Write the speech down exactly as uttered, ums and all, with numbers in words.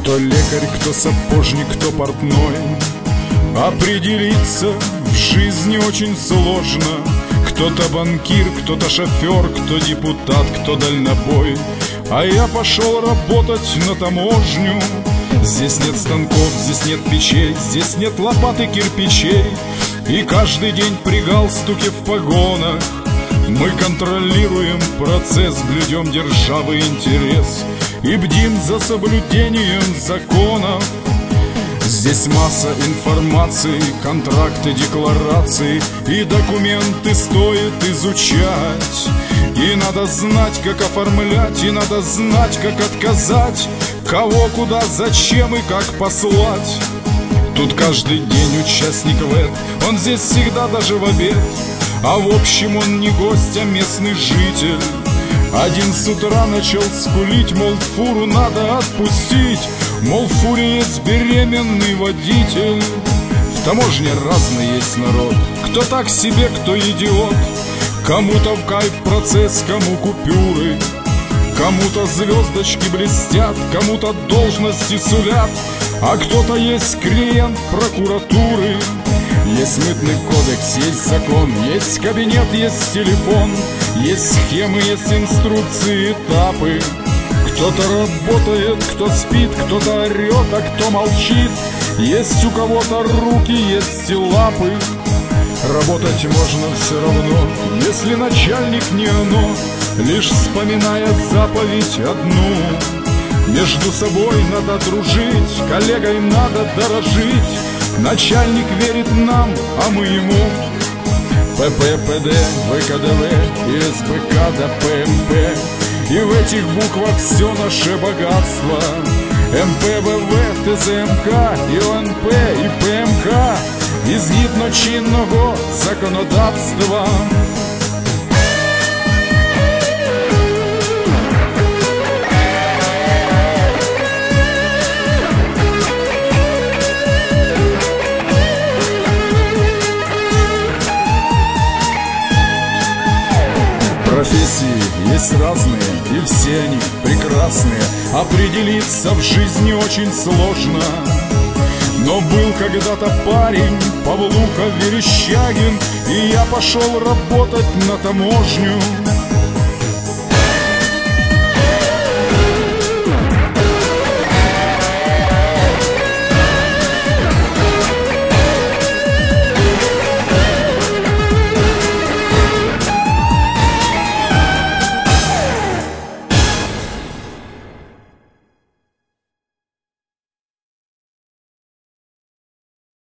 Кто лекарь, кто сапожник, кто портной. Определиться в жизни очень сложно. Кто-то банкир, кто-то шофер, кто депутат, кто дальнобой. А я пошел работать на таможню. Здесь нет станков, здесь нет печей, здесь нет лопат и кирпичей. И каждый день при галстуке в погонах мы контролируем процесс, блюдем державы интерес и бдим за соблюдением законов. Здесь масса информации, контракты, декларации, и документы стоит изучать. И надо знать, как оформлять, и надо знать, как отказать, кого, куда, зачем и как послать. Тут каждый день участник ВЭД, он здесь всегда даже в обед. А в общем он не гость, а местный житель. Один с утра начал скулить, мол, фуру надо отпустить, мол, в фуре есть беременный водитель. В таможне разный есть народ, кто так себе, кто идиот. Кому-то в кайф процесс, кому купюры, кому-то звездочки блестят, кому-то должности сулят, а кто-то есть клиент прокуратуры. Есть мытный кодекс, есть закон, есть кабинет, есть телефон, есть схемы, есть инструкции, этапы. Кто-то работает, кто спит, кто-то орет, а кто молчит. Есть у кого-то руки, есть и лапы. Работать можно все равно, если начальник не оно, лишь вспоминая заповедь одну. Между собой надо дружить, коллегой надо дорожить. Начальник верит нам, а мы ему. ПП, ПД, ВКДВ, СБК до ПМП. И в этих буквах все наше богатство. МПВВ, ТЗМК, ІОНП і ПМК. І згідно чинного законодавства. Профессии есть разные, и все они прекрасные. Определиться в жизни очень сложно. Но был когда-то парень, Павлуха Верещагин, и я пошел работать на таможню.